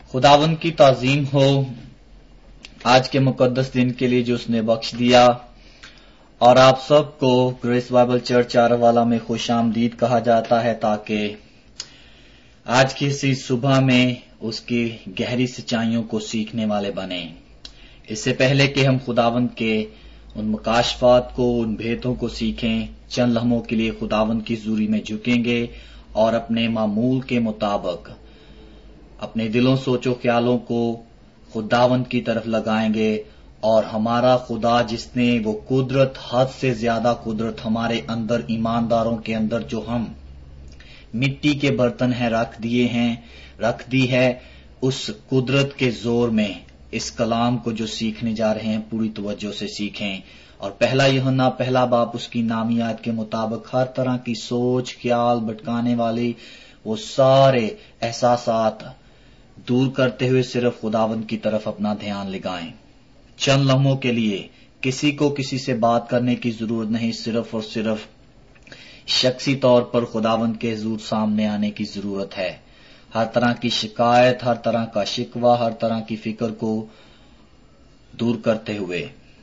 खुदावन की ताज़ीम हो आज के मुकद्दस दिन के लिए जो उसने बख्श दिया, और आप सबको ग्रेस बाइबल चर्च चारवाला में खुशामदीद कहा जाता है ताकि आज की इसी सुबह में उसकी गहरी सच्चाइयों को सीखने वाले बने। इससे पहले कि हम खुदावन के उन मुकाशफात को, उन भेदों को सीखें, चंद लम्हों के लिए खुदावन की हुजूरी में झुकेंगे और अपने मामूल के मुताबिक अपने दिलों, सोचो, ख्यालों को खुदावंद की तरफ लगाएंगे। और हमारा खुदा जिसने वो कुदरत, हद से ज्यादा कुदरत हमारे अंदर, ईमानदारों के अंदर जो हम मिट्टी के बर्तन हैं रख दी है, उस कुदरत के जोर में इस कलाम को जो सीखने जा रहे हैं पूरी तवज्जो से सीखें। और पहला यूहन्ना पहला बाब उसकी नामी आयत के मुताबिक हर तरह की सोच, ख्याल, भटकाने वाली वो सारे एहसासात दूर करते हुए सिर्फ खुदावंद की तरफ अपना ध्यान लगाएं। चंद लम्हों के लिए किसी को किसी से बात करने की जरूरत नहीं, सिर्फ और सिर्फ शख्सी तौर पर खुदावंद के हुजूर सामने आने की जरूरत है। हर तरह की शिकायत, हर तरह का शिकवा, हर तरह की फिक्र को दूर करते हुए।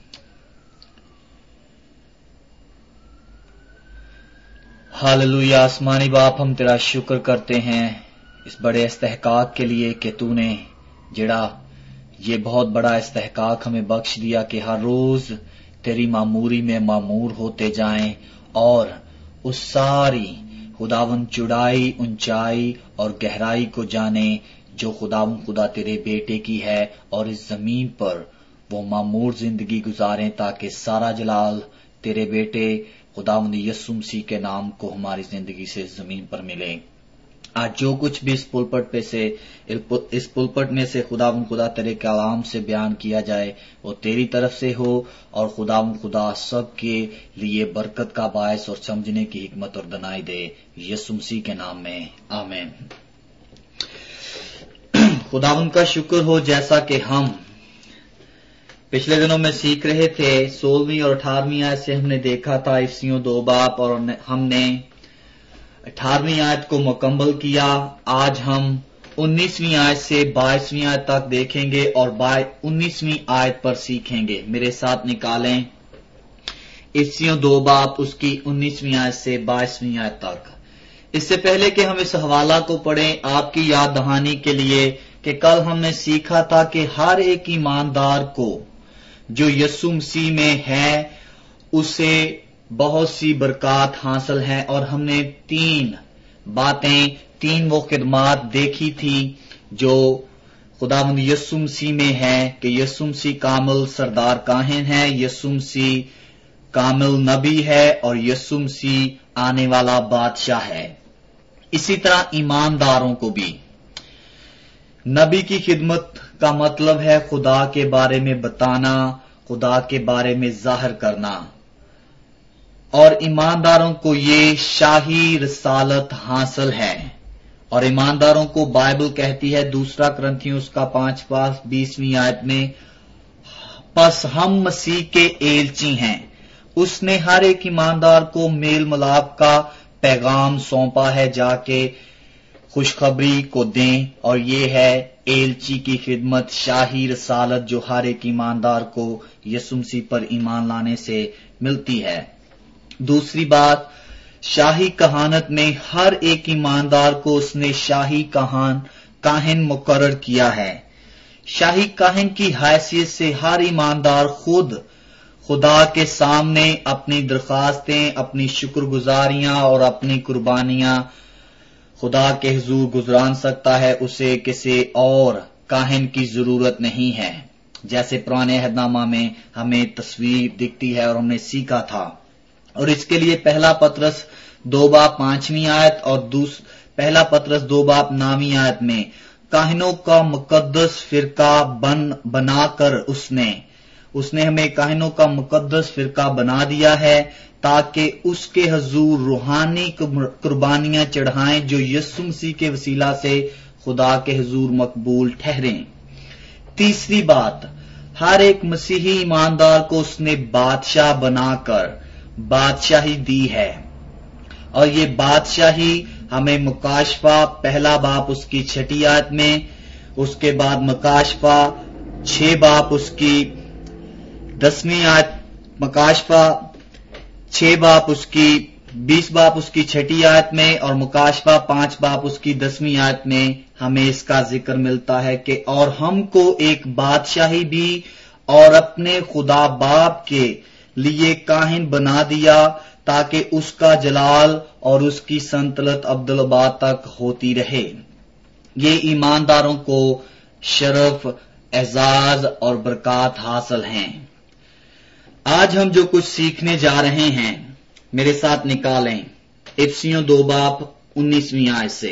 हालेलुया। आसमानी बाप, हम तेरा शुक्र करते हैं इस बड़े इस्तेहकाक के लिए कि तूने जेड़ा ये बहुत बड़ा इस्तेहकाक हमें बख्श दिया कि हर रोज तेरी मामूरी में मामूर होते जाएं और उस सारी खुदावंद चौड़ाई, ऊंचाई और गहराई को जाने जो खुदा तेरे बेटे की है, और इस जमीन पर वो मामूर जिंदगी गुजारें ताकि सारा जलाल तेरे बेटे खुदावंद यीशु मसीह के नाम को हमारी जिंदगी से जमीन पर मिले। आज जो कुछ भी इस पुलपट में से खुदा तेरे कलाम से बयान किया जाए वो तेरी तरफ से हो, और खुदा सब के लिए बरकत का बायस और समझने की हिकमत और दनाई दे, यीशु मसीह के नाम में आमीन। खुदावंद का शुक्र हो, जैसा कि हम पिछले दिनों में सीख रहे थे 16वीं और 18वीं आयत से हमने देखा था इफ्सियों 2 बाब, और हमने 18वीं आयत को मुकम्मल किया। आज हम 19वीं आयत से 22वीं आयत तक देखेंगे और 19वीं आयत पर सीखेंगे। मेरे साथ निकालें इफ्सियों 2 बाब उसकी 19वीं आयत से 22वीं आयत तक। इससे पहले कि हम इस हवाला को पढ़ें, आपकी याद दहानी के लिए कि कल हमने सीखा था कि हर एक ईमानदार को जो यीशु मसीह में है उसे बहुत सी बरकत हासिल है, और हमने 3 बातें, 3 वो खिदमात देखी थी जो खुदावंद यीशु मसीह में है कि यीशु मसीह कामिल सरदार काहिन है, यीशु मसीह कामिल नबी है, और यीशु मसीह आने वाला बादशाह है। इसी तरह ईमानदारों को भी नबी की खिदमत का मतलब है खुदा के बारे में बताना, खुदा के बारे में जाहिर करना, और ईमानदारों को ये शाही रसालत हासिल है। और ईमानदारों को बाइबल कहती है 2 कुरिन्थियों उसका 5:20वीं आयत में, बस हम मसीह के एलची हैं, उसने हर एक ईमानदार को मेल मिलाप का पैगाम सौंपा है, जाके खुशखबरी को दें। और ये है एलची की खिदमत, शाही रसालत जो हर एक ईमानदार को यीशु मसीह पर ईमान लाने से मिलती है। दूसरी बात, शाही कहानत में हर एक ईमानदार को उसने शाही काहिन मुकर्रर किया है। शाही काहिन की हैसियत से हर ईमानदार खुद खुदा के सामने अपनी दरखास्तें, अपनी शुक्रगुजारियां और अपनी कुर्बानियां खुदा के हुजूर गुजरान सकता है। उसे किसी और काहिन की जरूरत नहीं है, जैसे पुराने अहदनामा में हमें तस्वीर दिखती है और हमने सीखा था। और इसके लिए पहला पतरस 2 बाब 5वीं आयत और पहला पतरस 2 बाब 9वीं आयत में काहिनों का मुकद्दस फिरका बनाकर उसने हमें काहिनों का मुकद्दस फिरका बना दिया है ताकि उसके हुजूर रूहानी कुर्बानियां चढ़ाएं जो यीशु मसीह के वसीला से खुदा के हुजूर मकबूल ठहरें। तीसरी बात, हर एक मसीही ईमानदार को उसने बादशाह बनाकर बादशाही दी है, और ये बादशाही हमें मुकाशफा पहला बाब उसकी 6ठी आयत में उसके बाद मकाशफा 6 बाप उसकी 10वीं आयत, मकाशफा 6 बाप उसकी 20 बाप उसकी 6ठी आयत में और मकाशफा 5 बाप उसकी 10वीं आयत में हमें इसका जिक्र मिलता है कि और हमको एक बादशाही भी और अपने खुदा बाप के लिए काहिन बना दिया ताकि उसका जलाल और उसकी संतलत अब्दुलबाद तक होती रहे। ये ईमानदारों को शरफ, एजाज और बरकत हासिल हैं। आज हम जो कुछ सीखने जा रहे हैं, मेरे साथ निकालें इफिसियों 2 बाप 19वीं आयत से।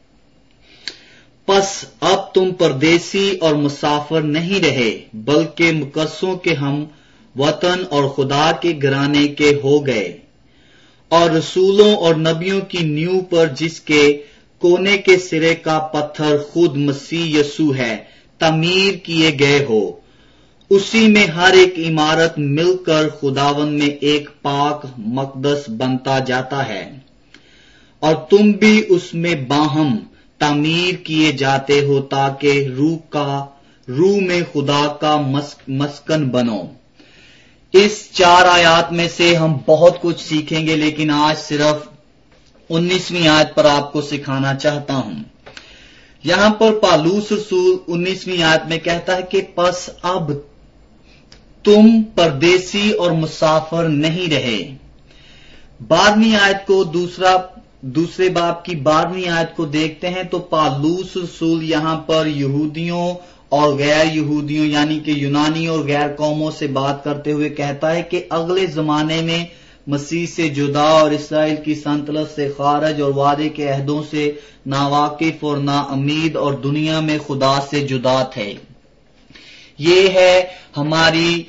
पस अब तुम परदेसी और मुसाफिर नहीं रहे, बल्कि मुकस्सों के हम वतन और खुदा के घराने के हो गए, और रसूलों और नबियों की नींव पर जिसके कोने के सिरे का पत्थर खुद मसीह यसू है, तमीर किए गए हो। उसी में हर एक इमारत मिलकर खुदावन में एक पाक मकदस बनता जाता है, और तुम भी उसमें बाहम तामीर किए जाते हो ताकि रूह में खुदा का मस्कन बनो। इस 4 आयत में से हम बहुत कुछ सीखेंगे, लेकिन आज सिर्फ 19वीं आयत पर आपको सिखाना चाहता हूं। यहां पर पालूस रसूल 19वीं आयत में कहता है कि पस अब तुम परदेसी और मुसाफिर नहीं रहे। 12वीं आयत को दूसरे बाब की 12वीं आयत को देखते हैं तो पालूस रसूल यहां पर यहूदियों और गैर यहूदियों यानी कि यूनानी और गैर कौमों से बात करते हुए कहता है कि अगले जमाने में मसीह से जुदा और इसराइल की संतलत से खारज और वादे के अहदों से नावाकिफ और नाउमीद और दुनिया में खुदा से जुदा थे। ये है हमारी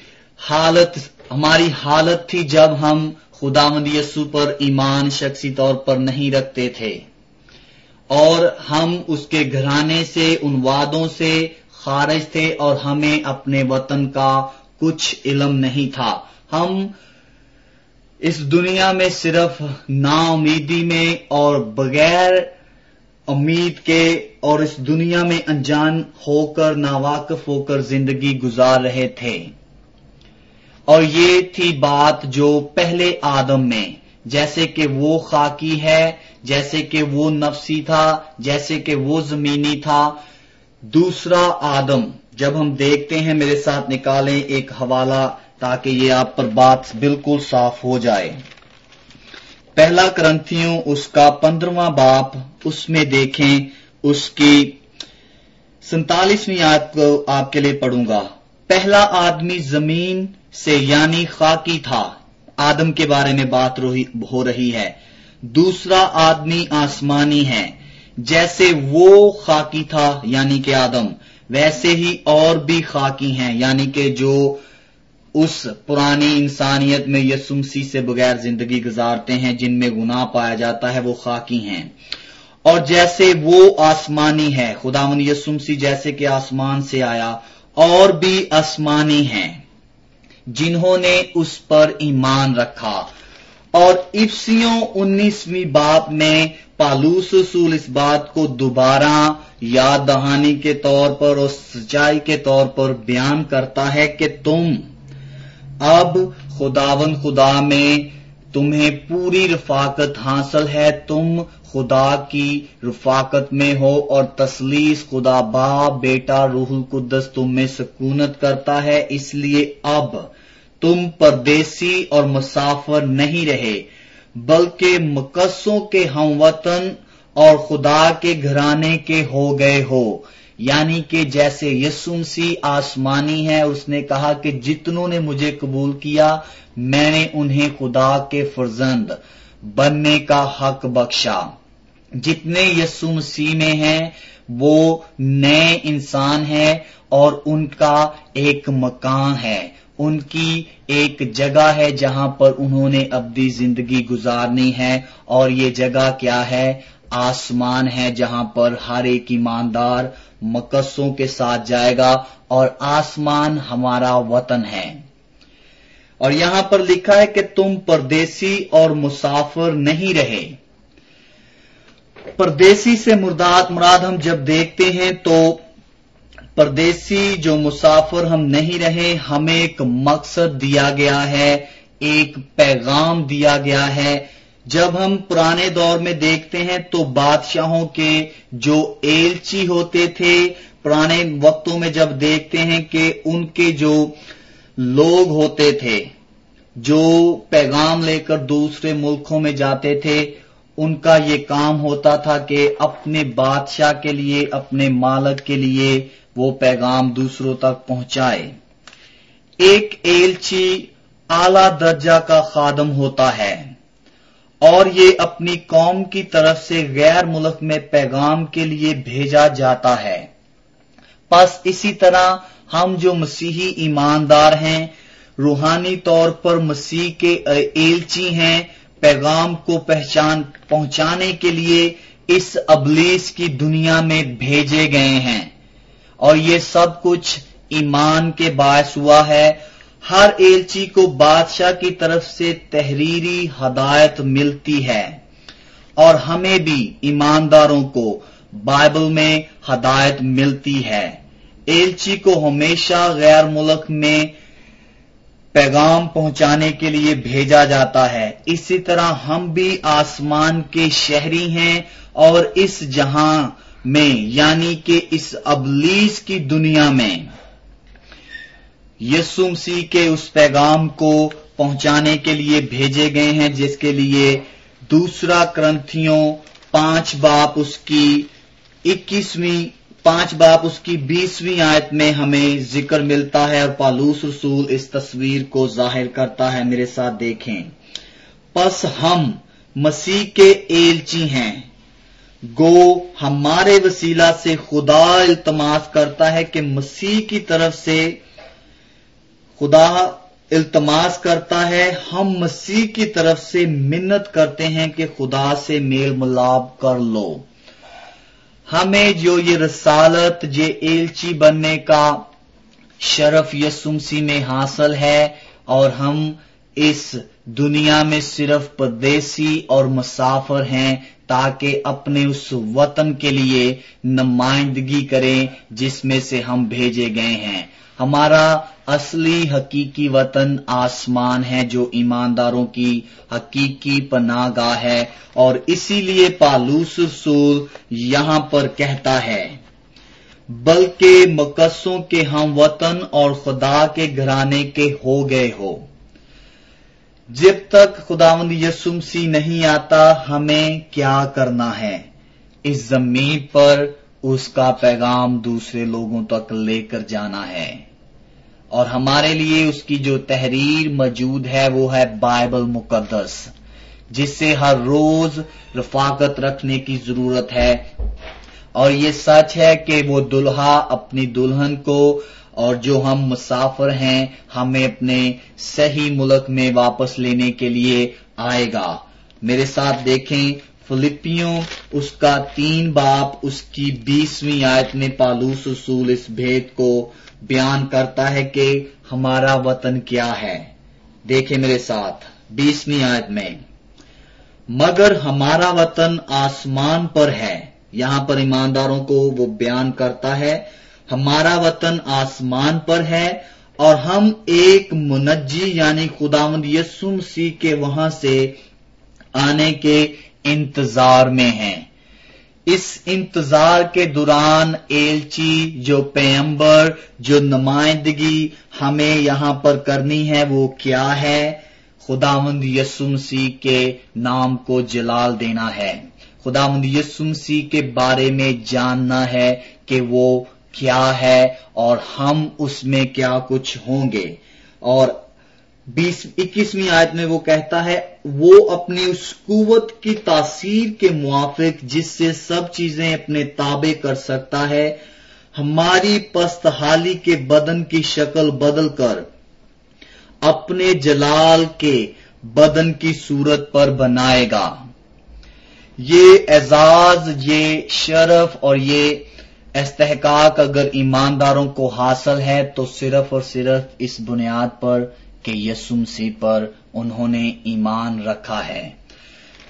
हालत थी जब हम खुदावंद यीशु पर ईमान शख्सी तौर पर नहीं रखते थे और हम उसके घराने से, उन वादों से खारिज थे और हमें अपने वतन का कुछ इल्म नहीं था। हम इस दुनिया में सिर्फ नाउमीदी में और बगैर उम्मीद के और इस दुनिया में अनजान होकर, नावाकिफ होकर जिंदगी गुजार रहे थे। और ये थी बात जो पहले आदम में, जैसे कि वो खाकी है, जैसे कि वो नफसी था, जैसे कि वो जमीनी था। दूसरा आदम जब हम देखते हैं, मेरे साथ निकालें एक हवाला ताकि ये आप पर बात बिल्कुल साफ हो जाए। पहला करंथियों उसका 15वां बाप, उसमें देखें उसकी 47वीं आयत को आपके लिए पढ़ूंगा। पहला आदमी जमीन से यानी खाकी था, आदम के बारे में बात हो रही है। दूसरा आदमी आसमानी है, जैसे वो खाकी था यानी कि आदम, वैसे ही और भी खाकी हैं यानी कि जो उस पुरानी इंसानियत में यीशु मसीह से बगैर जिंदगी गुजारते हैं, जिनमें गुनाह पाया जाता है, वो खाकी हैं। और जैसे वो आसमानी है, खुदावंद यीशु मसीह जैसे कि आसमान से आया, और भी आसमानी हैं जिन्होंने उस पर ईमान रखा। और इफिसियों 19वीं बाब में पालूस रसूल इस बात को दोबारा याद दहानी के तौर पर और सच्चाई के तौर पर बयान करता है कि तुम अब खुदावन खुदा में तुम्हें पूरी रफाकत हासिल है, तुम खुदा की रफाकत में हो और तसलीस खुदा बाप बेटा रूहुल कुद्दस तुम में सुकूनत करता है। इसलिए अब तुम परदेसी और मुसाफिर नहीं रहे, बल्कि मुकस्सों के हमवतन और खुदा के घराने के हो गए हो। यानी कि जैसे यीशु मसीह आसमानी है, उसने कहा कि जितनों ने मुझे कबूल किया मैंने उन्हें खुदा के फर्जंद बनने का हक बख्शा। जितने यीशु मसीह में हैं वो नए इंसान हैं और उनका एक मकान है, उनकी एक जगह है जहां पर उन्होंने अब्दी जिंदगी गुजारनी है। और ये जगह क्या है? आसमान है, जहां पर हर एक ईमानदार मुकस्सों के साथ जाएगा और आसमान हमारा वतन है। और यहां पर लिखा है कि तुम परदेसी और मुसाफिर नहीं रहे। परदेसी से मुराद हम जब देखते हैं तो پردیسی جو مسافر ہم نہیں رہے، ہمیں ایک مقصد دیا گیا ہے، ایک پیغام دیا گیا ہے۔ جب ہم پرانے دور میں دیکھتے ہیں تو بادشاہوں کے جو ایلچی ہوتے تھے، پرانے وقتوں میں جب دیکھتے ہیں کہ ان کے جو لوگ ہوتے تھے جو پیغام لے کر دوسرے ملکوں میں جاتے تھے، ان کا یہ کام ہوتا تھا کہ اپنے بادشاہ کے لیے، اپنے مالک کے لیے وہ پیغام دوسروں تک پہنچائے۔ ایک ایلچی اعلیٰ درجہ کا خادم ہوتا ہے اور یہ اپنی قوم کی طرف سے غیر ملک میں پیغام کے لیے بھیجا جاتا ہے۔ پس اسی طرح ہم جو مسیحی ایماندار ہیں، روحانی طور پر مسیح کے ایلچی ہیں، پیغام کو پہنچانے کے لیے اس ابلیس کی دنیا میں بھیجے گئے ہیں، اور یہ سب کچھ ایمان کے باعث ہوا ہے۔ ہر ایلچی کو بادشاہ کی طرف سے تحریری ہدایت ملتی ہے، اور ہمیں بھی ایمانداروں کو بائبل میں ہدایت ملتی ہے۔ ایلچی کو ہمیشہ غیر ملک میں پیغام پہنچانے کے لیے بھیجا جاتا ہے۔ اسی طرح ہم بھی آسمان کے شہری ہیں، اور اس جہاں میں یعنی کہ اس ابلیس کی دنیا میں یسوع مسیح کے اس پیغام کو پہنچانے کے لیے بھیجے گئے ہیں، جس کے لیے دوسرا کرنتھیوں 5 باب اس کی 20ویں آیت میں ہمیں ذکر ملتا ہے، اور پالوس رسول اس تصویر کو ظاہر کرتا ہے۔ میرے ساتھ دیکھیں، پس ہم مسیح کے ایلچی ہیں، گو ہمارے وسیلہ سے خدا التماس کرتا ہے کہ مسیح کی طرف سے خدا التماس کرتا ہے، ہم مسیح کی طرف سے منت کرتے ہیں کہ خدا سے میل ملاب کر لو۔ ہمیں جو یہ رسالت، یہ ایلچی بننے کا شرف یسوع مسیح میں حاصل ہے، اور ہم اس دنیا میں صرف پردیسی اور مسافر ہیں، تاکہ اپنے اس وطن کے لیے نمائندگی کریں جس میں سے ہم بھیجے گئے ہیں۔ ہمارا اصلی حقیقی وطن آسمان ہے، جو ایمانداروں کی حقیقی پناہ گاہ ہے، اور اسی لیے پالوس رسول یہاں پر کہتا ہے، بلکہ مقدسوں کے ہم وطن اور خدا کے گھرانے کے ہو گئے ہو۔ جب تک خداوند یسوع مسیح نہیں آتا، ہمیں کیا کرنا ہے؟ اس زمین پر اس کا پیغام دوسرے لوگوں تک لے کر جانا ہے، اور ہمارے لیے اس کی جو تحریر موجود ہے وہ ہے بائبل مقدس، جس سے ہر روز رفاقت رکھنے کی ضرورت ہے۔ اور یہ سچ ہے کہ وہ دلہا اپنی دلہن کو، اور جو ہم مسافر ہیں، ہمیں اپنے صحیح ملک میں واپس لینے کے لیے آئے گا۔ میرے ساتھ دیکھیں، فلپیوں اس کا 3 باب اس کی 20ویں آیت میں پالوس رسول اس بھید کو بیان کرتا ہے کہ ہمارا وطن کیا ہے۔ دیکھیں میرے ساتھ 20ویں آیت میں، مگر ہمارا وطن آسمان پر ہے۔ یہاں پر ایمانداروں کو وہ بیان کرتا ہے، ہمارا وطن آسمان پر ہے، اور ہم ایک منجی یعنی خداوند یسوع مسیح کے وہاں سے آنے کے انتظار میں ہیں۔ اس انتظار کے دوران ایلچی، جو پیغمبر، جو نمائندگی ہمیں یہاں پر کرنی ہے، وہ کیا ہے؟ خداوند یسوع مسیح کے نام کو جلال دینا ہے، خداوند یسوع مسیح کے بارے میں جاننا ہے کہ وہ کیا ہے، اور ہم اس میں کیا کچھ ہوں گے۔ اور 21ویں آیت میں وہ کہتا ہے، وہ اپنی اس قوت کی تاثیر کے موافق جس سے سب چیزیں اپنے تابع کر سکتا ہے، ہماری پست حالی کے بدن کی شکل بدل کر اپنے جلال کے بدن کی صورت پر بنائے گا۔ یہ اعزاز، یہ شرف اور یہ استحقاق اگر ایمانداروں کو حاصل ہے تو صرف اور صرف اس بنیاد پر کہ یسوع مسیح پر انہوں نے ایمان رکھا ہے۔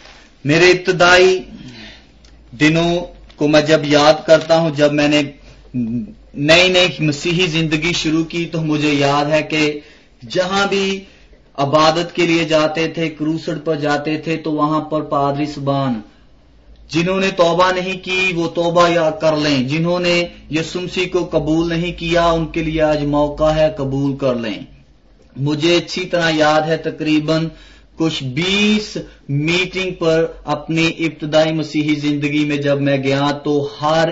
میرے ابتدائی دنوں کو میں جب یاد کرتا ہوں، جب میں نے نئی نئی مسیحی زندگی شروع کی تو مجھے یاد ہے کہ جہاں بھی عبادت کے لیے جاتے تھے، کروسڈ پر جاتے تھے، تو وہاں پر پادری صاحبان جنہوں نے توبہ نہیں کی وہ توبہ یا کر لیں، جنہوں نے یسوع مسیح کو قبول نہیں کیا ان کے لیے آج موقع ہے، قبول کر لیں۔ مجھے اچھی طرح یاد ہے تقریباً کچھ 20 میٹنگ پر اپنی ابتدائی مسیحی زندگی میں جب میں گیا تو ہر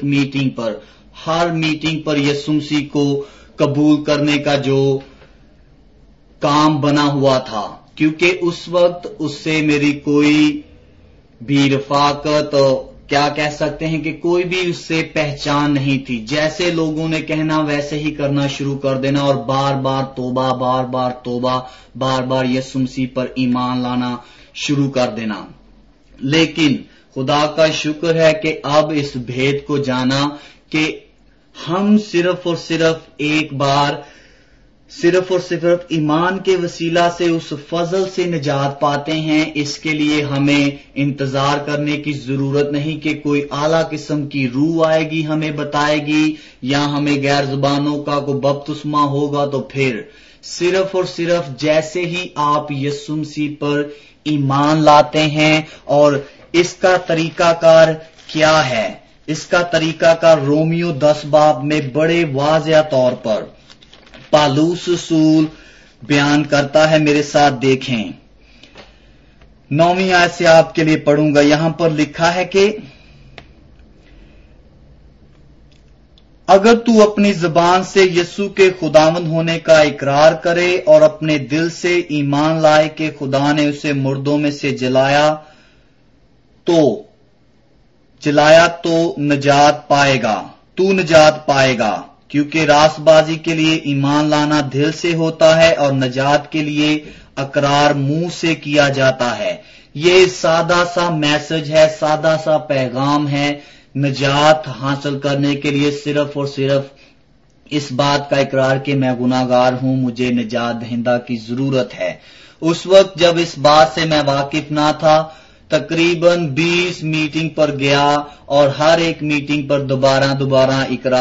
میٹنگ پر یسوع مسیح کو قبول کرنے کا جو کام بنا ہوا تھا، کیونکہ اس وقت اس سے میری کوئی بھی رفاقت، کیا کہہ سکتے ہیں کہ کوئی بھی اس سے پہچان نہیں تھی۔ جیسے لوگوں نے کہنا ویسے ہی کرنا شروع کر دینا، اور بار بار توبہ، بار بار توبہ، بار بار یسوع مسیح پر ایمان لانا شروع کر دینا۔ لیکن خدا کا شکر ہے کہ اب اس بھید کو جانا کہ ہم صرف اور صرف ایک بار صرف اور صرف ایمان کے وسیلہ سے اس فضل سے نجات پاتے ہیں۔ اس کے لیے ہمیں انتظار کرنے کی ضرورت نہیں کہ کوئی اعلیٰ قسم کی روح آئے گی ہمیں بتائے گی، یا ہمیں غیر زبانوں کا کوئی بپتسمہ ہوگا، تو پھر صرف اور صرف جیسے ہی آپ یسوع مسیح پر ایمان لاتے ہیں، اور اس کا طریقہ کار کیا ہے؟ اس کا طریقہ کار رومیو 10 باب میں بڑے واضح طور پر پالوس رسول بیان کرتا ہے۔ میرے ساتھ دیکھیں، 9ویں آیت سے آپ کے لیے پڑھوں گا۔ یہاں پر لکھا ہے کہ اگر تو اپنی زبان سے یسوع کے خداوند ہونے کا اقرار کرے اور اپنے دل سے ایمان لائے کہ خدا نے اسے مردوں میں سے جلایا تو نجات پائے گا، کیونکہ راست بازی کے لیے ایمان لانا دل سے ہوتا ہے اور نجات کے لیے اقرار منہ سے کیا جاتا ہے۔ یہ سادہ سا میسج ہے، سادہ سا پیغام ہے۔ نجات حاصل کرنے کے لیے صرف اور صرف اس بات کا اقرار کہ میں گناہگار ہوں، مجھے نجات دہندہ کی ضرورت ہے۔ اس وقت جب اس بات سے میں واقف نہ تھا، تقریباً 20 میٹنگ پر گیا اور ہر ایک میٹنگ پر دوبارہ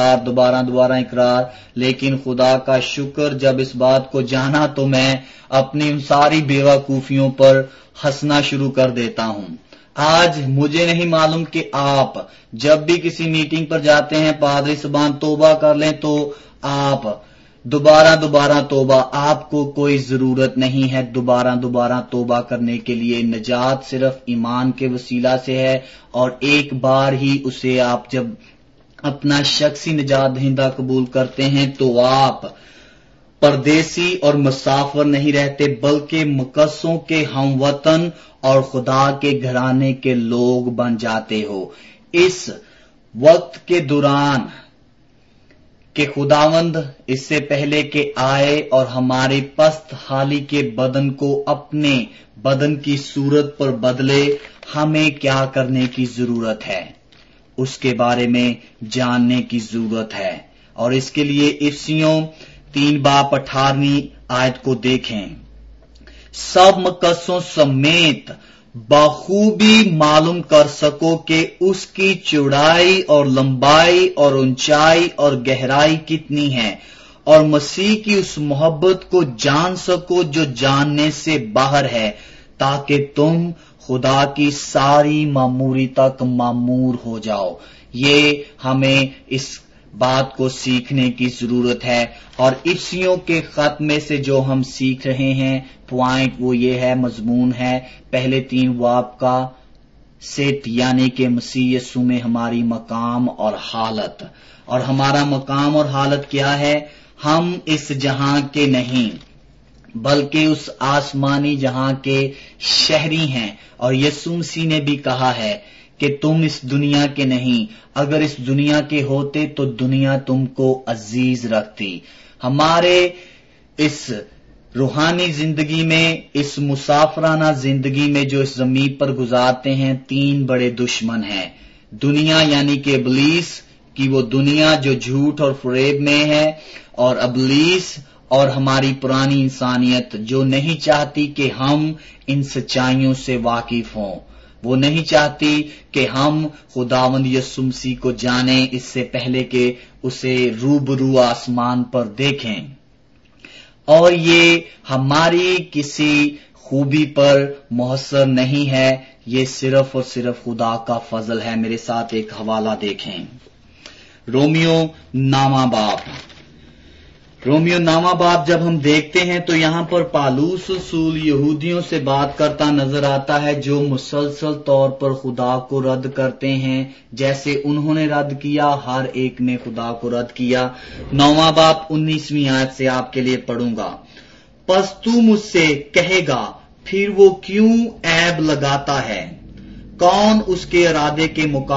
اقرار، لیکن خدا کا شکر جب اس بات کو جانا تو میں اپنی ان ساری بیوقوفیوں پر ہنسنا شروع کر دیتا ہوں۔ آج مجھے نہیں معلوم کہ آپ جب بھی کسی میٹنگ پر جاتے ہیں، پادری صاحبان توبہ کر لیں، تو آپ دوبارہ توبہ، آپ کو کوئی ضرورت نہیں ہے دوبارہ توبہ کرنے کے لیے۔ نجات صرف ایمان کے وسیلہ سے ہے، اور ایک بار ہی اسے آپ جب اپنا شخصی نجات دہندہ قبول کرتے ہیں تو آپ پردیسی اور مسافر نہیں رہتے، بلکہ مقدسوں کے ہم وطن اور خدا کے گھرانے کے لوگ بن جاتے ہو۔ اس وقت کے دوران کہ خداوند اس سے پہلے کہ آئے اور ہمارے پست حالی کے بدن کو اپنے بدن کی صورت پر بدلے، ہمیں کیا کرنے کی ضرورت ہے؟ اس کے بارے میں جاننے کی ضرورت ہے، اور اس کے لیے افسیوں 3 باب 18 آیت کو دیکھیں۔ سب مقدسوں سمیت بخوبی معلوم کر سکو کہ اس کی چوڑائی اور لمبائی اور اونچائی اور گہرائی کتنی ہے، اور مسیح کی اس محبت کو جان سکو جو جاننے سے باہر ہے، تاکہ تم خدا کی ساری معموری تک معمور ہو جاؤ۔ یہ ہمیں اس بات کو سیکھنے کی ضرورت ہے، اور افسیوں کے خط میں سے جو ہم سیکھ رہے ہیں پوائنٹ وہ یہ ہے، مضمون ہے پہلے 3 باب کا سیٹ، یعنی کہ مسیح یسوع میں ہماری مقام اور حالت۔ اور ہمارا مقام اور حالت کیا ہے؟ ہم اس جہاں کے نہیں بلکہ اس آسمانی جہاں کے شہری ہیں، اور یسوع مسیح نے بھی کہا ہے کہ تم اس دنیا کے نہیں، اگر اس دنیا کے ہوتے تو دنیا تم کو عزیز رکھتی۔ ہمارے اس روحانی زندگی میں، اس مسافرانہ زندگی میں جو اس زمین پر گزارتے ہیں، 3 بڑے دشمن ہیں۔ دنیا یعنی کہ ابلیس کی وہ دنیا جو جھوٹ اور فریب میں ہے، اور ابلیس اور ہماری پرانی انسانیت جو نہیں چاہتی کہ ہم ان سچائیوں سے واقف ہوں۔ वो नहीं चाहती कि हम खुदावंद यीशु मसीह को जानें इससे पहले कि उसे रूबरू आसमान पर देखें। और ये हमारी किसी खूबी पर मुहस्सर नहीं है, ये सिर्फ और सिर्फ खुदा का फजल है। मेरे साथ एक हवाला देखें, रोमियो नामा बाप जब हम देखते हैं तो यहां पर पालूस रसूल यहूदियों से बात करता नजर आता है जो मुसलसल तौर पर खुदा को रद्द करते हैं। जैसे उन्होंने रद्द किया, हर एक ने खुदा को रद्द किया। 9वां बाप 19वीं आयत से आपके लिए पढ़ूंगा। पस तू मुझसे कहेगा, फिर वो क्यों ऐब लगाता है? कौन उसके इरादे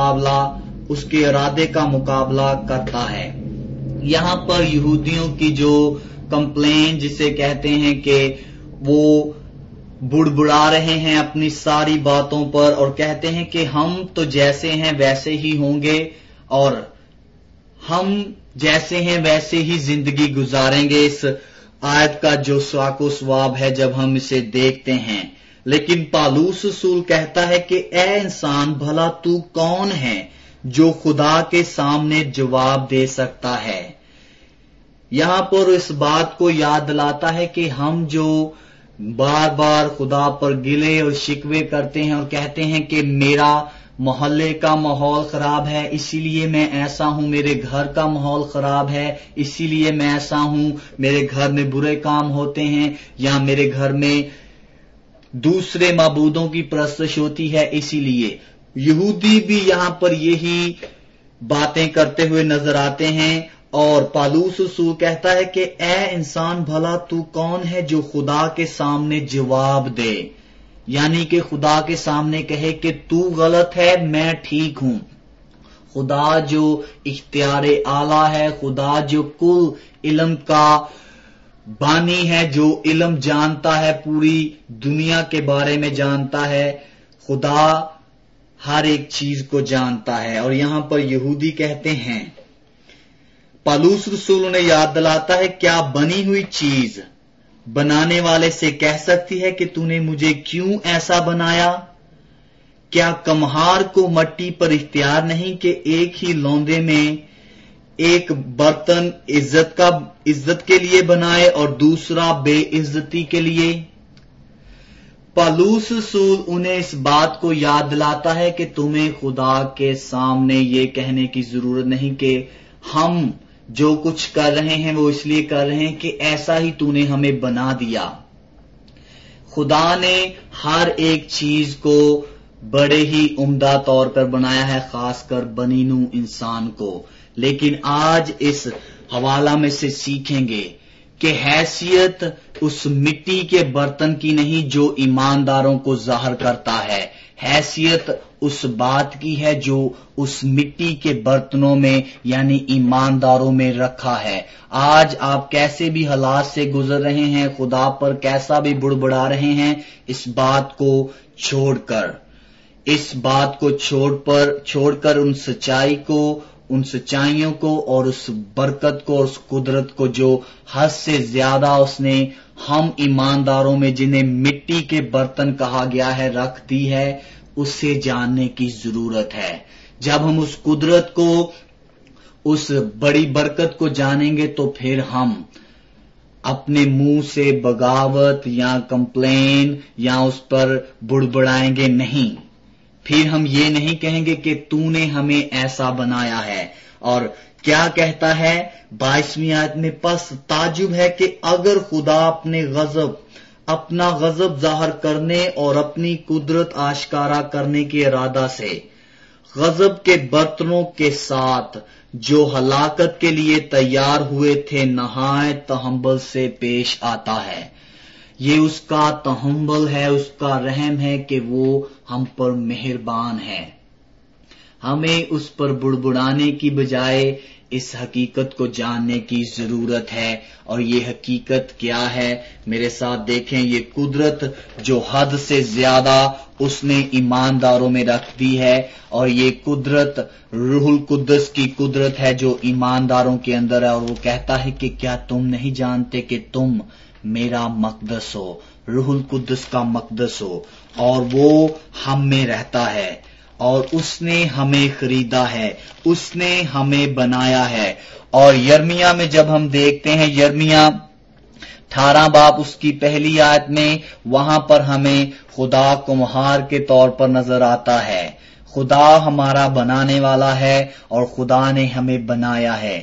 का मुकाबला करता है? यहां पर यहूदियों की जो कंप्लेन जिसे कहते हैं कि वो बुड़बुड़ा रहे हैं अपनी सारी बातों पर और कहते हैं कि हम तो जैसे हैं वैसे ही होंगे और हम जैसे हैं वैसे ही जिंदगी गुजारेंगे। इस आयत का जो स्वाको स्वाब है जब हम इसे देखते हैं, लेकिन पालूस रसूल कहता है कि ए इंसान, भला तू कौन है जो खुदा के सामने जवाब दे सकता है? यहां पर इस बात को याद दिलाता है कि हम जो बार बार खुदा पर गिले और शिकवे करते हैं और कहते हैं कि मेरा मोहल्ले का माहौल खराब है इसीलिए मैं ऐसा हूं, मेरे घर का माहौल खराब है इसीलिए मैं ऐसा हूं, मेरे घर में बुरे काम होते हैं या मेरे घर में दूसरे माबूदों की परस्तिश होती है इसीलिए। यहूदी भी यहां पर यही बातें करते हुए नजर आते हैं और पालूस रसूल कहता है कि ए इंसान, भला तू कौन है जो खुदा के सामने जवाब दे, यानी कि खुदा के सामने कहे कि तू गलत है, मैं ठीक हूं। खुदा जो इख्तियारे आला है, खुदा जो कुल इल्म का बानी है, जो इल्म जानता है, पूरी दुनिया के बारे में जानता है, खुदा हर एक चीज को जानता है। और यहां पर यहूदी कहते हैं, पालूस रसूल उन्हें याद दिलाता है, क्या बनी हुई चीज बनाने वाले से कह सकती है कि तूने मुझे क्यों ऐसा बनाया? क्या कम्हार को मट्टी पर इख्तियार नहीं कि एक ही लौंदे में एक बर्तन इज्जत के लिए बनाए और दूसरा बेइज्जती के लिए? पालूस रसूल उन्हें इस बात को याद दिलाता है कि तुम्हें खुदा के सामने ये कहने की जरूरत नहीं कि हम जो कुछ कर रहे हैं वो इसलिए कर रहे हैं कि ऐसा ही तूने हमें बना दिया। खुदा ने हर एक चीज को बड़े ही उम्दा तौर पर बनाया है, खासकर बनीनू इंसान को। लेकिन आज इस हवाला में से सीखेंगे कि हैसियत उस मिट्टी के बर्तन की नहीं जो ईमानदारों को जाहिर करता है, हैसियत उस बात की है जो उस मिट्टी के बर्तनों में यानी ईमानदारों में रखा है। आज आप कैसे भी हालात से गुजर रहे हैं, खुदा पर कैसा भी बुड़बुड़ा रहे हैं, इस बात को छोड़कर उन सच्चाई को, उन सच्चाइयों को और उस बरकत को और उस कुदरत को जो हद से ज्यादा उसने हम ईमानदारों में जिन्हें मिट्टी के बर्तन कहा गया है रख दी है, उससे जानने की जरूरत है। जब हम उस कुदरत को, उस बड़ी बरकत को जानेंगे तो फिर हम अपने मुंह से बगावत या कंप्लेन या उस पर बुड़बुड़ाएंगे नहीं। फिर हम ये नहीं कहेंगे कि तूने हमें ऐसा बनाया है। और क्या कहता है 22वीं आयत में, पस ताजुब है कि अगर खुदा अपना गजब जाहिर करने और अपनी कुदरत आश्कारा करने के इरादा से गजब के बर्तनों के साथ जो हलाकत के लिए तैयार हुए थे नहायत तहम्बुल से पेश आता है। ये उसका तहम्बुल है, उसका रहम है कि वो हम पर मेहरबान है। हमें उस पर बुड़बुड़ाने की बजाय इस हकीकत को जानने की जरूरत है। और ये हकीकत क्या है? मेरे साथ देखें, ये कुदरत जो हद से ज्यादा उसने ईमानदारों में रख दी है और ये कुदरत रूहुल कुद्दस की कुदरत है जो ईमानदारों के अंदर है। और वो कहता है कि क्या तुम नहीं जानते कि तुम मेरा मकदस हो, रूहुल कुद्दस का मकदस हो और वो हम में रहता है और उसने हमें खरीदा है, उसने हमें बनाया है। और यर्मिया में जब हम देखते हैं, यर्मिया 18 बाब उसकी पहली आयत में, वहां पर हमें खुदा कुम्हार के तौर पर नजर आता है। खुदा हमारा बनाने वाला है और खुदा ने हमें बनाया है।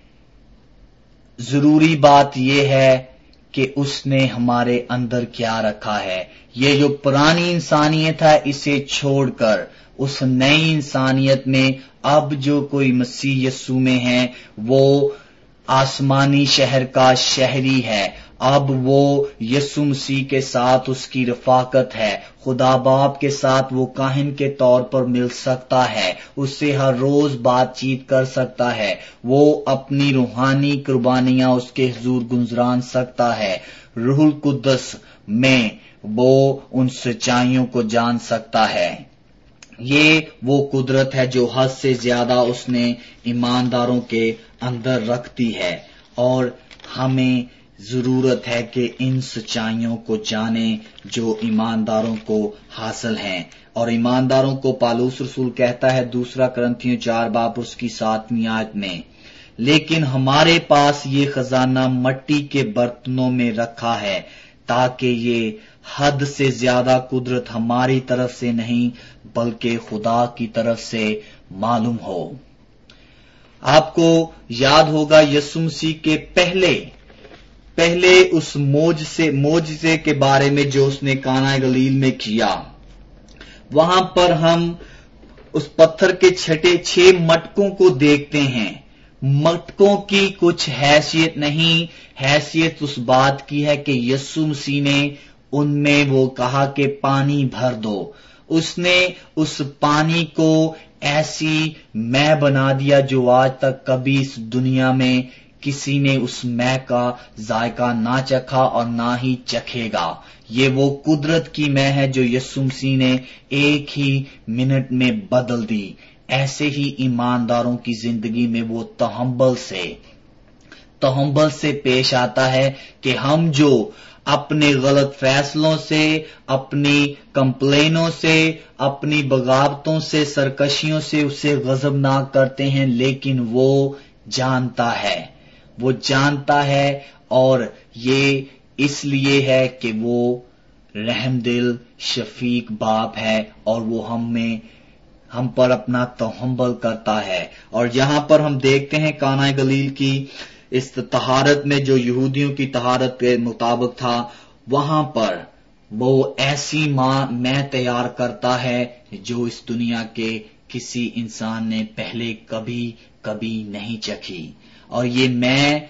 जरूरी बात यह है कि उसने हमारे अंदर क्या रखा है। ये जो पुरानी इंसानियत है, इसे छोड़कर उस नई इंसानियत में अब जो कोई मसीह यस्सु में है, वो आसमानी शहर का शहरी है। अब वो यस्सु मसीह के साथ उसकी रफाकत है, खुदा बाप के साथ वो काहिन के तौर पर मिल सकता है, उससे हर रोज बातचीत कर सकता है, वो अपनी रूहानी कुर्बानियां उसके हुजूर गुंजरान सकता है। रूहुल कुद्दस में वो उन सच्चाइयों को जान सकता है। ये वो कुदरत है जो हद से ज्यादा उसने ईमानदारों के अंदर रखती है और हमें जरूरत है कि इन सच्चाइयों को जाने जो ईमानदारों को हासिल हैं। और ईमानदारों को पालूस रसूल कहता है 2 करंथियों 4 बाब उसकी 7वीं आयत में, लेकिन हमारे पास ये खजाना मट्टी के बर्तनों में रखा है ताकि ये हद से ज्यादा कुदरत हमारी तरफ से नहीं बल्कि खुदा की तरफ से मालूम हो। आपको याद होगा यीशु मसीह के पहले उस मोजसे के बारे में जो उसने काना गलील में किया। वहां पर हम उस पत्थर के छठे 6 मटकों को देखते हैं। मटकों की कुछ हैसियत नहीं, हैसियत उस बात की है कि यीशु मसीह ने उनमें वो कहा कि पानी भर दो। उसने उस पानी को ऐसी मैं बना दिया जो आज तक कभी इस दुनिया में किसी ने उस मैं का जायका ना चखा और ना ही चखेगा। ये वो कुदरत की मैं है जो यीशु मसीह ने एक ही मिनट में बदल दी। ऐसे ही ईमानदारों की जिंदगी में वो तहम्बल से पेश आता है कि हम जो अपने गलत फैसलों से, अपनी कंप्लेनों से, अपनी बगावतों से, सरकशियों से उसे गजबनाक करते हैं, लेकिन वो जानता है और ये इसलिए है कि वो रहमदिल शफीक बाप है और वो हम पर अपना तहम्बल करता है। और यहां पर हम देखते हैं काना गलील की इस तहारत में जो यहूदियों की तहारत के मुताबिक था, वहां पर वो ऐसी मैं तैयार करता है जो इस दुनिया के किसी इंसान ने पहले कभी नहीं चखी। और ये मैं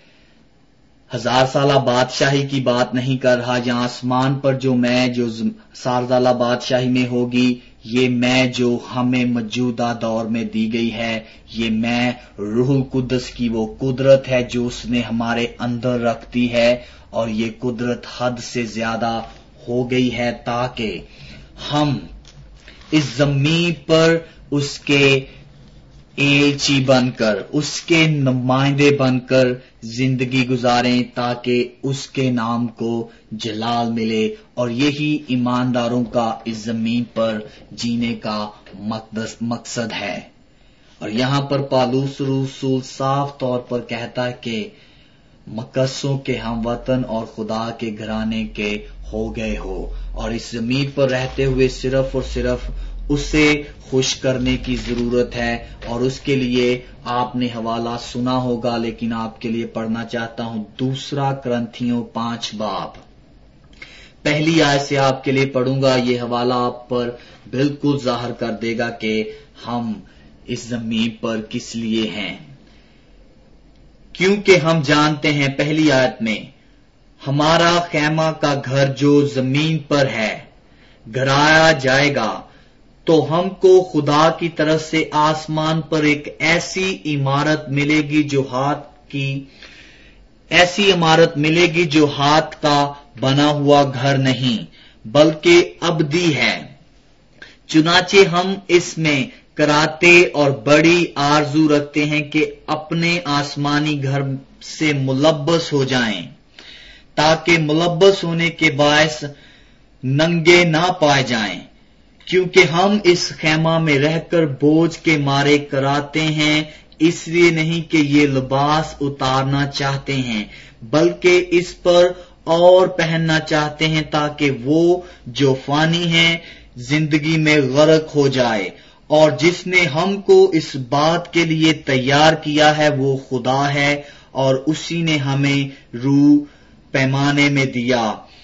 1000 साला बादशाही की बात नहीं कर रहा, या आसमान पर जो मैं जो 7 साला बादशाही में होगी, ये मैं जो हमें मौजूदा दौर में दी गई है, ये मैं रूहुल कुद्दस की वो कुदरत है जो उसने हमारे अंदर रखती है। और ये कुदरत हद से ज्यादा हो गई है ताकि हम इस जमीन पर उसके एलची बनकर, उसके नुमाइंदे बनकर जिंदगी गुजारें ताकि उसके नाम को जलाल मिले। और यही ईमानदारों का इस जमीन पर जीने का मकसद है। और यहां पर पालूस रसूल साफ तौर पर कहता है कि मकसों के हम वतन और खुदा के घराने के हो गए हो, और इस जमीन पर रहते हुए सिर्फ और सिर्फ उसे खुश करने की जरूरत है। और उसके लिए आपने हवाला सुना होगा, लेकिन आपके लिए पढ़ना चाहता हूं 2 करंथियों 5 बाब पहली आयत से आपके लिए पढ़ूंगा। ये हवाला आप पर बिल्कुल जाहिर कर देगा कि हम इस जमीन पर किस लिए हैं। क्योंकि हम जानते हैं, पहली आयत में, हमारा खैमा का घर जो जमीन पर है गिराया जाएगा, तो हमको खुदा की तरफ से आसमान पर एक ऐसी इमारत मिलेगी जो हाथ का बना हुआ घर नहीं बल्कि अबदी है। चुनाचे हम इसमें कराते और बड़ी आरजू रखते हैं कि अपने आसमानी घर से मुलब्बस हो जाएं, ताकि मुलब्बस होने के बायस नंगे ना पाए जाएं, क्योंकि हम इस खैमा में रहकर बोझ के मारे कराते हैं, इसलिए नहीं कि ये लिबास उतारना चाहते हैं, बल्कि इस पर और पहनना चाहते हैं, ताकि वो जो फानी है जिंदगी में गर्क हो जाए। और जिसने हमको इस बात के लिए तैयार किया है वो खुदा है, और उसी ने हमें रूह पैमाने में दिया,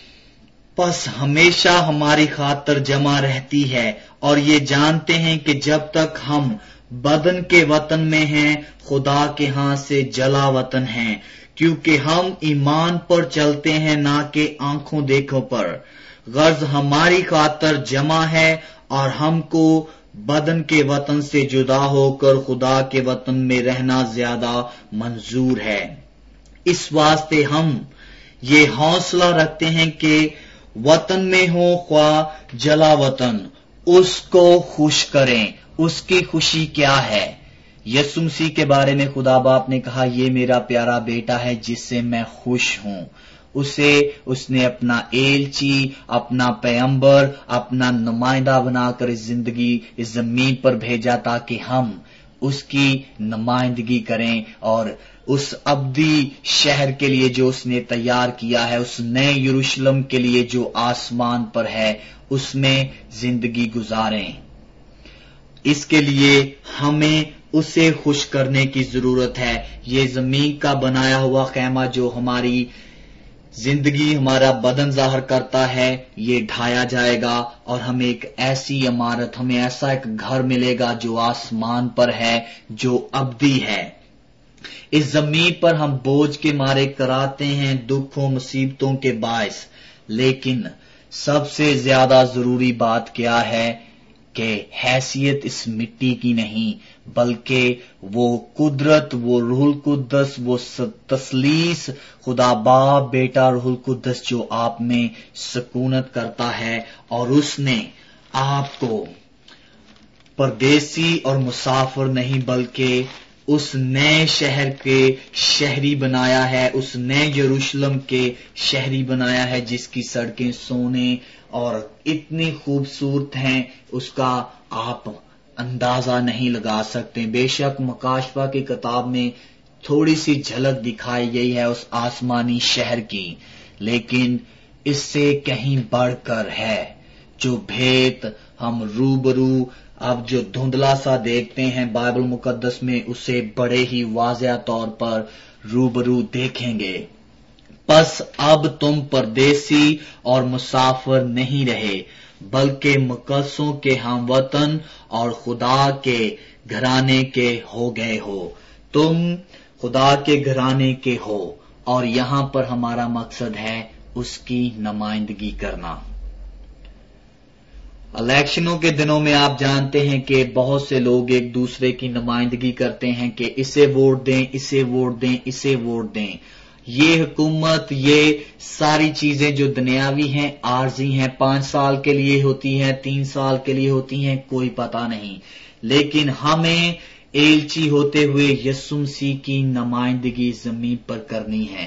बस हमेशा हमारी खातर जमा रहती है। और ये जानते हैं कि जब तक हम बदन के वतन में हैं, खुदा के हाथ से जला वतन हैं, क्योंकि हम ईमान पर चलते हैं, ना कि आंखों देखो पर। गर्ज हमारी खातर जमा है, और हमको बदन के वतन से जुदा होकर खुदा के वतन में रहना ज्यादा मंजूर है। इस वास्ते हम ये हौसला रखते हैं कि वतन में हो ख्वा जला वतन, उसको खुश करें। उसकी खुशी क्या है? यीशु मसीह के बारे में खुदा बाप ने कहा, ये मेरा प्यारा बेटा है जिससे मैं खुश हूं। उसे उसने अपना एलची, अपना पैगंबर, अपना नुमाइंदा बनाकर इस जिंदगी इस जमीन पर भेजा, ताकि हम उसकी नुमाइंदगी करें और उस अब्दी शहर के लिए जो उसने तैयार किया है, उस नए यरूशलेम के लिए जो आसमान पर है, उसमें जिंदगी गुजारें। इसके लिए हमें उसे खुश करने की जरूरत है। ये जमीन का बनाया हुआ खैमा जो हमारी जिंदगी, हमारा बदन जाहिर करता है, ये ढाया जाएगा और हमें एक ऐसी इमारत, हमें ऐसा एक घर मिलेगा जो आसमान पर है, जो अब्दी है। इस जमीन पर हम बोझ के मारे कराते हैं, दुखों मुसीबतों के बायस, लेकिन सबसे ज्यादा जरूरी बात क्या है कि हैसियत इस मिट्टी की नहीं, बल्कि वो कुदरत, वो रूहुल कुद्दस, वो तसलीस, खुदा बाप, बेटा, रूहुल कुद्दस जो आप में सकूनत करता है, और उसने आपको परदेसी और मुसाफिर नहीं बल्कि उस नए शहर के शहरी बनाया है, उस नए यरूशलेम के शहरी बनाया है, जिसकी सड़कें सोने और इतनी खूबसूरत हैं, उसका आप अंदाजा नहीं लगा सकते। बेशक मुकाशफा की किताब में थोड़ी सी झलक दिखाई गई है उस आसमानी शहर की, लेकिन इससे कहीं बढ़कर है जो भेद हम रूबरू अब जो धुंधला सा देखते हैं बाइबल मुकद्दस में, उसे बड़े ही वाज़ेह तौर पर रूबरू देखेंगे। बस अब तुम परदेसी और मुसाफिर नहीं रहे, बल्कि मुकद्दसों के हमवतन और खुदा के घराने के हो गए हो। तुम खुदा के घराने के हो, और यहां पर हमारा मकसद है उसकी नुमाइंदगी करना। इलेक्शनों के दिनों में आप जानते हैं कि बहुत से लोग एक दूसरे की नुमाइंदगी करते हैं कि इसे वोट दें, इसे वोट दें, इसे वोट दें। ये हुकूमत, ये सारी चीजें जो दुनियावी हैं, आर्जी हैं, 5 साल के लिए होती हैं, 3 साल के लिए होती हैं, कोई पता नहीं। लेकिन हमें एलची होते हुए यीशु मसीह की नुमाइंदगी जमीन पर करनी है,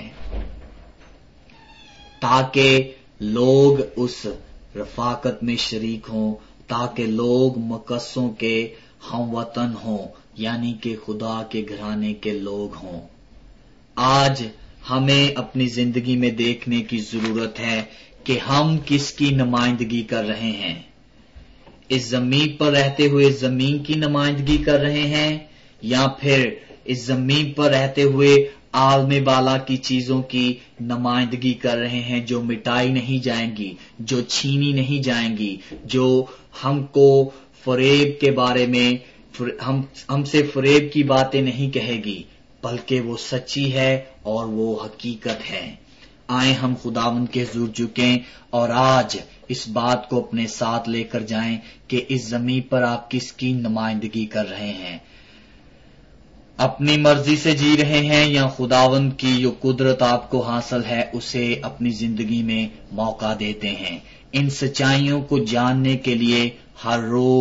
ताकि लोग उस रफाकत में शरीक हों, ताकि लोग मुकद्दसों के हमवतन हों, यानी कि खुदा के घराने के लोग हों। आज हमें अपनी जिंदगी में देखने की जरूरत है कि हम किसकी नुमाइंदगी कर रहे हैं। इस जमीन पर रहते हुए जमीन की नुमाइंदगी कर रहे हैं, या फिर इस जमीन पर रहते हुए आलमे बाला की चीजों की नुमाइंदगी कर रहे हैं, जो मिटाई नहीं जाएंगी, जो छीनी नहीं जाएंगी, जो हमको फरेब के बारे में हमसे फरेब की बातें नहीं कहेगी, बल्कि वो सच्ची है और वो हकीकत है। आए हम खुदावंद के हुजूर झुकें और आज इस बात को अपने साथ लेकर जाएं कि इस जमीन पर आप किसकी नुमाइंदगी कर रहे हैं। अपनी मर्जी से जी रहे हैं या खुदावंद की जो कुदरत आपको हासिल है उसे अपनी जिंदगी में मौका देते हैं। इन सच्चाइयों को जानने के लिए हर रोज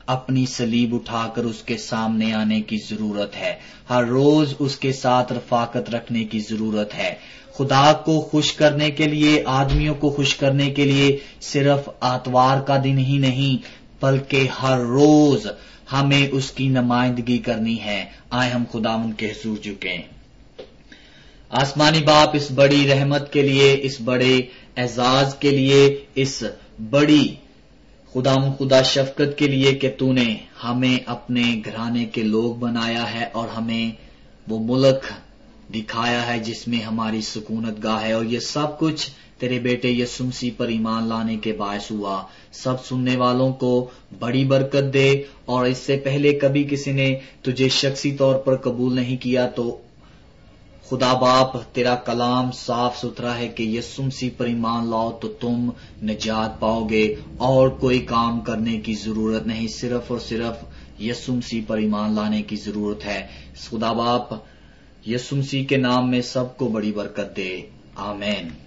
اپنی صلیب اٹھا کر اس کے سامنے آنے کی ضرورت ہے. ہر روز اس کے ساتھ رفاقت رکھنے کی ضرورت ہے. خدا کو خوش کرنے کے لیے، آدمیوں کو خوش کرنے کے لیے صرف آتوار کا دن ہی نہیں بلکہ ہر روز ہمیں اس کی نمائندگی کرنی ہے. آئے ہم خداوند کے حضور جھکیں. آسمانی باپ، اس بڑی رحمت کے لیے، اس بڑے اعزاز کے لیے، اس بڑی خدا شفقت کے لیے کہ تو نے ہمیں اپنے گھرانے کے لوگ بنایا ہے اور ہمیں وہ ملک دکھایا ہے جس میں ہماری سکونت گاہ ہے، اور یہ سب کچھ تیرے بیٹے یسوع مسیح پر ایمان لانے کے باعث ہوا. سب سننے والوں کو بڑی برکت دے، اور اس سے پہلے کبھی کسی نے تجھے شخصی طور پر قبول نہیں کیا تو خدا باپ، تیرا کلام صاف ستھرا ہے کہ یسوع مسیح پر ایمان لاؤ تو تم نجات پاؤ گے، اور کوئی کام کرنے کی ضرورت نہیں، صرف اور صرف یسوع مسیح پر ایمان لانے کی ضرورت ہے. خدا باپ، یسوع مسیح کے نام میں سب کو بڑی برکت دے. آمین.